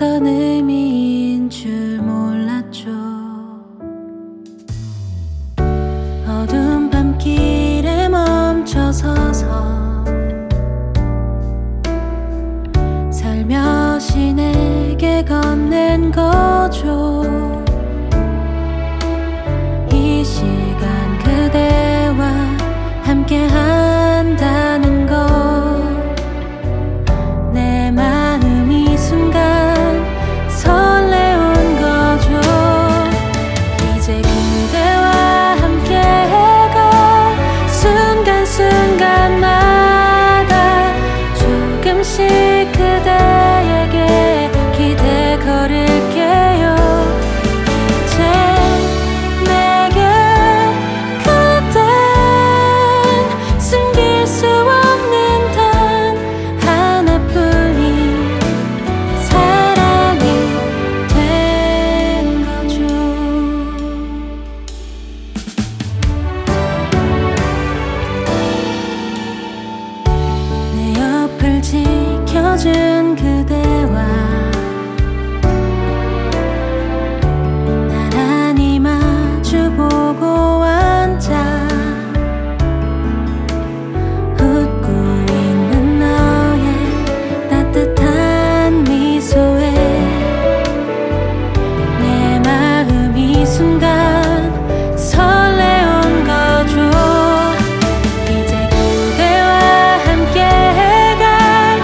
어떤 의미인 줄 몰랐죠. 어두운 밤길에 멈춰서서 살며시 내게 건넨 거죠. 이 시간 그대와 함께 한다는 것, 내 마음이 순간 설레온 거죠. 이제 그대와 함께 갈 순간순간마다 조금씩 그대에게 기대 걸을게요. 이제 내게 그댄 숨길 수 없는 단 하나뿐인 사랑이 된 거죠. 내 옆을 지켜준 그대와 나란히 마주보고 앉아 웃고 있는 너의 따뜻한 미소에 내 마음이 순간 설레온 거죠. 이제 그대와 함께 갈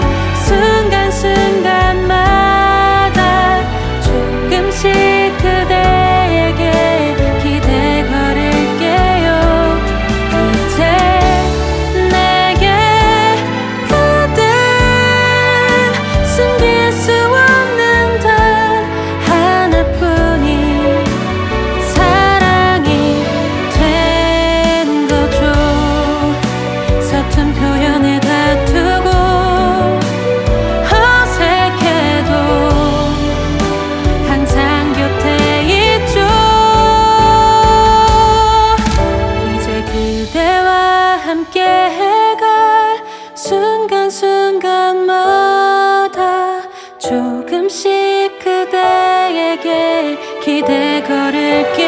순간순간마다 조금씩 그대에게 기대 걸을게요. 이제 내게 그댄 숨길 수 없는 단 하나뿐인 사랑이 된 거죠. 서툰 표현을 다투고 어색해도 항상 곁에 있죠. 이제 그대와 함께 갈 순간순간마다 조금씩 그대에게 기대 걸을게요.